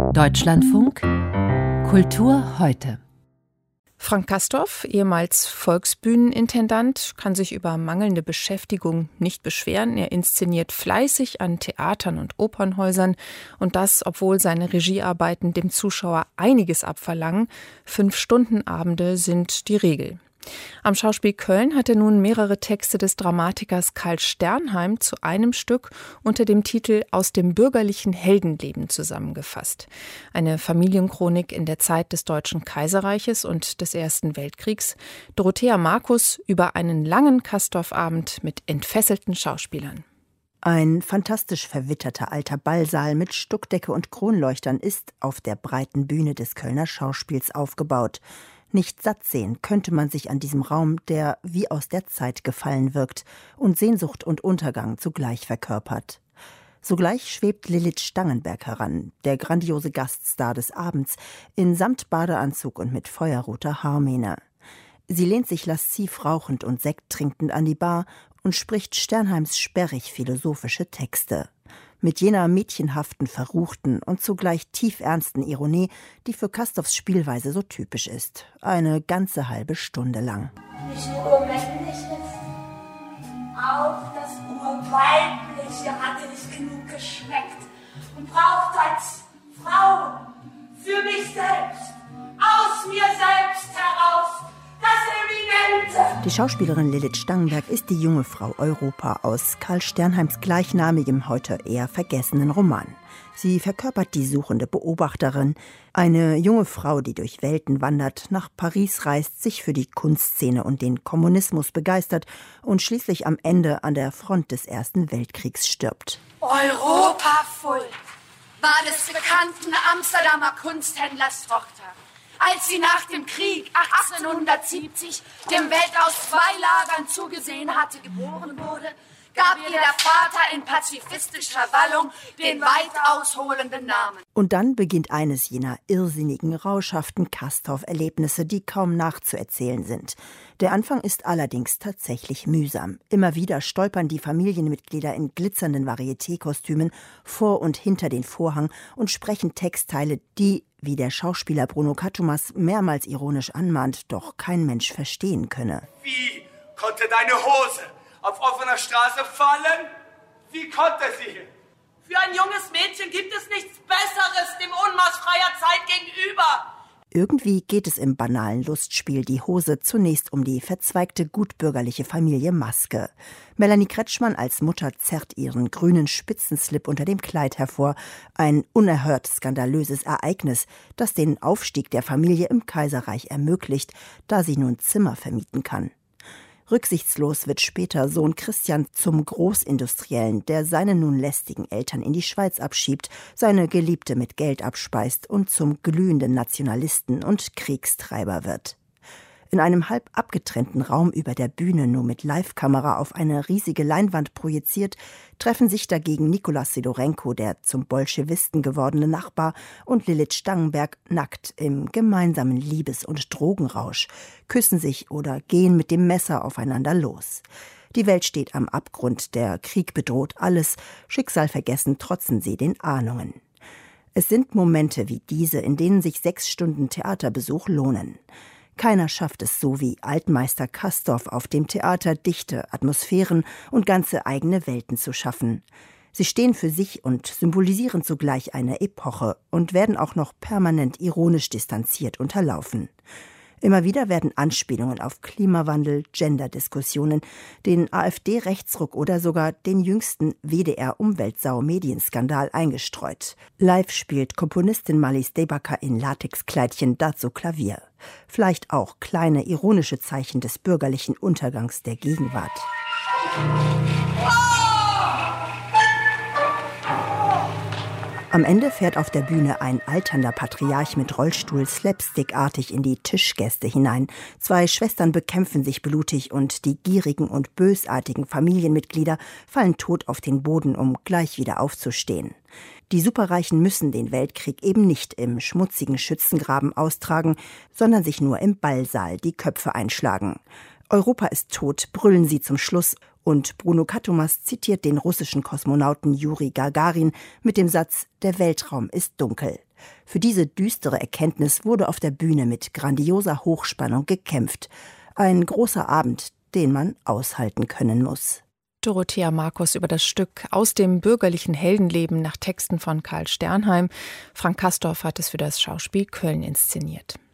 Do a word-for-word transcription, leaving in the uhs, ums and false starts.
Deutschlandfunk Kultur heute. Frank Castorf, ehemals Volksbühnenintendant, kann sich über mangelnde Beschäftigung nicht beschweren. Er inszeniert fleißig an Theatern und Opernhäusern und das, obwohl seine Regiearbeiten dem Zuschauer einiges abverlangen. Fünf-Stunden-Abende sind die Regel. Am Schauspiel Köln hat er nun mehrere Texte des Dramatikers Karl Sternheim zu einem Stück unter dem Titel »Aus dem bürgerlichen Heldenleben« zusammengefasst. Eine Familienchronik in der Zeit des Deutschen Kaiserreiches und des Ersten Weltkriegs. Dorothea Markus über einen langen Castorf-Abend mit entfesselten Schauspielern. Ein fantastisch verwitterter alter Ballsaal mit Stuckdecke und Kronleuchtern ist auf der breiten Bühne des Kölner Schauspiels aufgebaut. Nicht satt sehen könnte man sich an diesem Raum, der wie aus der Zeit gefallen wirkt und Sehnsucht und Untergang zugleich verkörpert. Sogleich schwebt Lilith Stangenberg heran, der grandiose Gaststar des Abends, in Samtbadeanzug und mit feuerroter Haarmähne. Sie lehnt sich lasziv rauchend und Sekt trinkend an die Bar und spricht Sternheims sperrig philosophische Texte. Mit jener mädchenhaften, verruchten und zugleich tiefernsten Ironie, die für Castorfs Spielweise so typisch ist. Eine ganze halbe Stunde lang. Nicht nur Männliches, auch das Urweibliche hatte nicht genug geschmeckt und braucht als Frau für mich selbst, aus mir selbst heraus, das Eminente. Die Schauspielerin Lilith Stangenberg ist die junge Frau Europa aus Karl Sternheims gleichnamigem, heute eher vergessenen Roman. Sie verkörpert die suchende Beobachterin, eine junge Frau, die durch Welten wandert, nach Paris reist, sich für die Kunstszene und den Kommunismus begeistert und schließlich am Ende an der Front des Ersten Weltkriegs stirbt. Europa voll war des bekannten Amsterdamer Kunsthändlers Tochter. Als sie nach dem Krieg achtzehnhundertsiebzig dem Welt aus zwei Lagern zugesehen hatte, geboren wurde, gab ihr der Vater in pazifistischer Wallung den weit ausholenden Namen. Und dann beginnt eines jener irrsinnigen, rauschhaften Castorf-Erlebnisse, die kaum nachzuerzählen sind. Der Anfang ist allerdings tatsächlich mühsam. Immer wieder stolpern die Familienmitglieder in glitzernden Varieté-Kostümen vor und hinter den Vorhang und sprechen Textteile, die, wie der Schauspieler Bruno Katumas mehrmals ironisch anmahnt, doch kein Mensch verstehen könne. Wie konnte deine Hose auf offener Straße fallen? Wie konnte sie? Für ein junges Mädchen gibt es nichts Besseres dem Unmaß freier Zeit gegenüber. Irgendwie geht es im banalen Lustspiel Die Hose zunächst um die verzweigte gutbürgerliche Familie Maske. Melanie Kretschmann als Mutter zerrt ihren grünen Spitzenslip unter dem Kleid hervor. Ein unerhört skandalöses Ereignis, das den Aufstieg der Familie im Kaiserreich ermöglicht, da sie nun Zimmer vermieten kann. Rücksichtslos wird später Sohn Christian zum Großindustriellen, der seine nun lästigen Eltern in die Schweiz abschiebt, seine Geliebte mit Geld abspeist und zum glühenden Nationalisten und Kriegstreiber wird. In einem halb abgetrennten Raum über der Bühne, nur mit Live-Kamera auf eine riesige Leinwand projiziert, treffen sich dagegen Nikolaus Sidorenko, der zum Bolschewisten gewordene Nachbar, und Lilith Stangenberg nackt im gemeinsamen Liebes- und Drogenrausch, küssen sich oder gehen mit dem Messer aufeinander los. Die Welt steht am Abgrund, der Krieg bedroht alles, Schicksal vergessen trotzen sie den Ahnungen. Es sind Momente wie diese, in denen sich sechs Stunden Theaterbesuch lohnen. Keiner schafft es so wie Altmeister Castorf auf dem Theater, dichte Atmosphären und ganze eigene Welten zu schaffen. Sie stehen für sich und symbolisieren zugleich eine Epoche und werden auch noch permanent ironisch distanziert unterlaufen. Immer wieder werden Anspielungen auf Klimawandel, Genderdiskussionen, den AfD-Rechtsruck oder sogar den jüngsten W D R-Umweltsau-Medienskandal eingestreut. Live spielt Komponistin Marlies Debacker in Latexkleidchen dazu Klavier. Vielleicht auch kleine ironische Zeichen des bürgerlichen Untergangs der Gegenwart. Am Ende fährt auf der Bühne ein alternder Patriarch mit Rollstuhl slapstickartig in die Tischgäste hinein. Zwei Schwestern bekämpfen sich blutig und die gierigen und bösartigen Familienmitglieder fallen tot auf den Boden, um gleich wieder aufzustehen. Die Superreichen müssen den Weltkrieg eben nicht im schmutzigen Schützengraben austragen, sondern sich nur im Ballsaal die Köpfe einschlagen. Europa ist tot, brüllen sie zum Schluss. Und Bruno Katumas zitiert den russischen Kosmonauten Juri Gagarin mit dem Satz: Der Weltraum ist dunkel. Für diese düstere Erkenntnis wurde auf der Bühne mit grandioser Hochspannung gekämpft. Ein großer Abend, den man aushalten können muss. Dorothea Markus über das Stück aus dem bürgerlichen Heldenleben nach Texten von Karl Sternheim. Frank Castorf hat es für das Schauspiel Köln inszeniert.